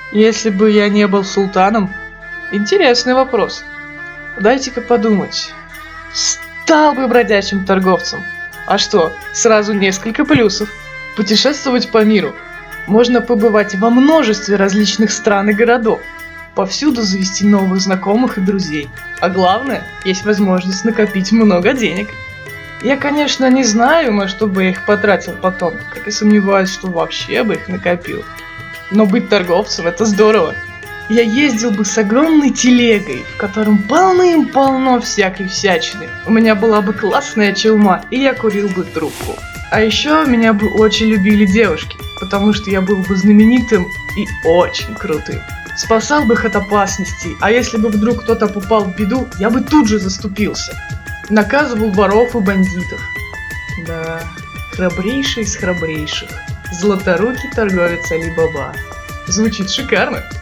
Если бы я не был султаном? Интересный вопрос. Дайте-ка подумать. Стал бы бродячим торговцем. А что, сразу несколько плюсов. Путешествовать по миру. Можно побывать во множестве различных стран и городов. Повсюду завести новых знакомых и друзей. А главное, есть возможность накопить много денег. Я, конечно, не знаю, на что бы я их потратил потом, как и сомневаюсь, что вообще бы их накопил. Но быть торговцем — это здорово. Я ездил бы с огромной телегой, в котором полным-полно всякой всячины. У меня была бы классная челма, и я курил бы трубку. А еще меня бы очень любили девушки, потому что я был бы знаменитым и очень крутым. Спасал бы их от опасностей, а если бы вдруг кто-то попал в беду, я бы тут же заступился. Наказывал воров и бандитов. Да, храбрейший из храбрейших. Златорукий торговец Али Баба. Звучит шикарно.